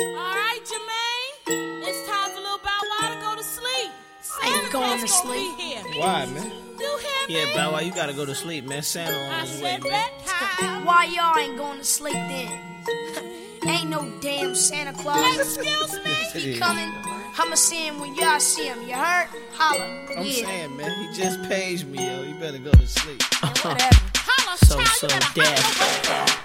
Alright, Jermaine. It's time for little Bow Wow to go to sleep. I ain't going to sleep. Why, man? You hear me? Yeah, Bow Wow, you gotta go to sleep, man. Santa on I his way, said man. bedtime. Why y'all ain't going to sleep then? Ain't no damn Santa Claus. Excuse me? He coming. I'ma see him when y'all see him. You heard? Holla. I'm Yeah. saying, man, he just paged me, yo. You better go to sleep. Whatever. Holla, So child, you better holla. deaf.